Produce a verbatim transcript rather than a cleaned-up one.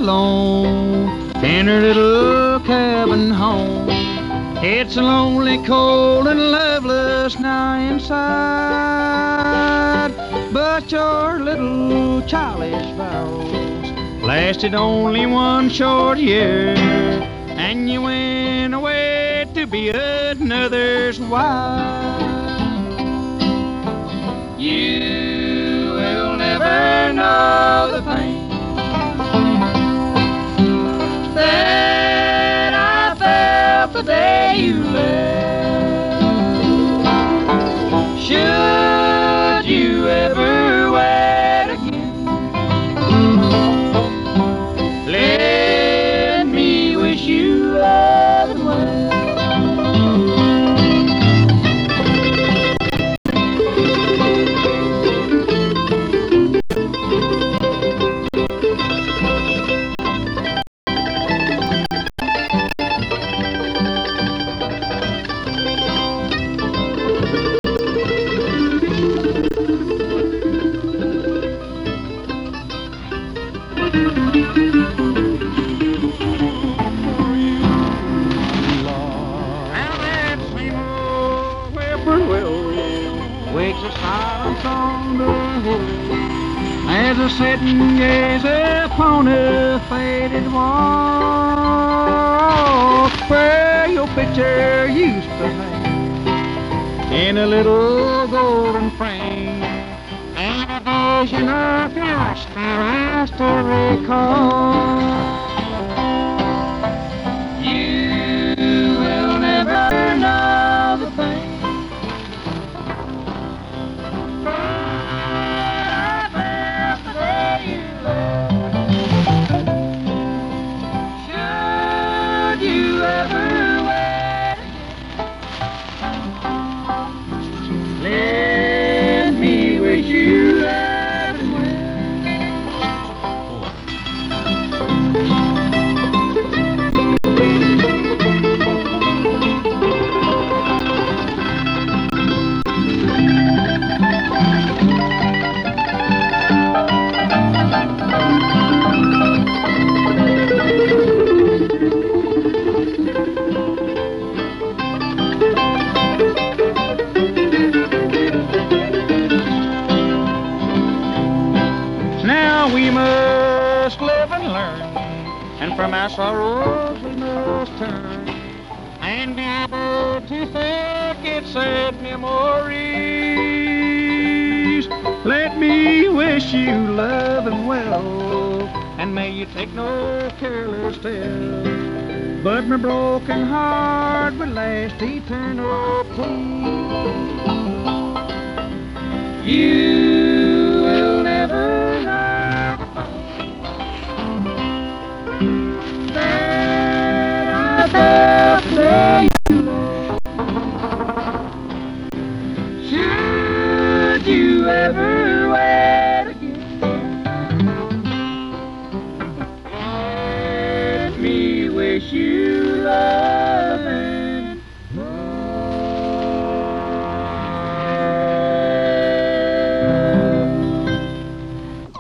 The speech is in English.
alone in her little cabin home. It's lonely, cold, and loveless now inside, but your little childish vows lasted only one short year, and you went away to be another's wife. You will never know the pain that I felt the day you left. Should you ever wed again, let me wish you love and well. Wakes a silence on the hill as I sit and gaze upon a faded wall where your picture used to hang in a little golden frame, and a vision of your star I still recall. You will never know the pain you love and we must live and learn, and from our sorrows we must turn, and be able to forget sad memories. Let me wish you love and well, and may you take no careless step, but my broken heart will last eternal, please. You will never know should you ever wed again, let me wish you